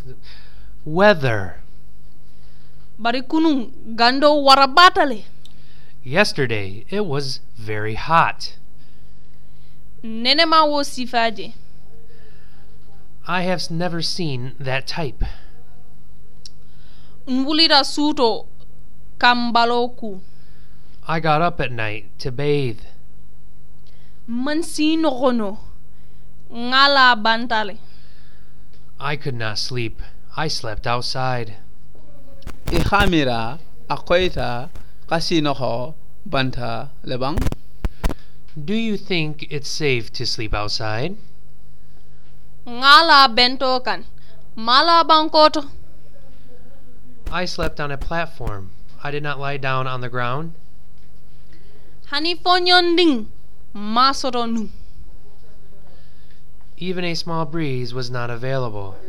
Weather. Bari kunun gando warabatale. Yesterday it was very hot. Nenema wo sifaje. I have never seen that type. Nwulira suto kambaloku. I got up at night to bathe. Mansino gono. Ngala bantale. I could not sleep. I slept outside. Ikhamira akoita kasinoho banta lebang. Do you think it's safe to sleep outside? Ngala bento kan. Mala bankoto. I slept on a platform. I did not lie down on the ground. Hani fonyonding. Masoro nu. Even a small breeze was not available.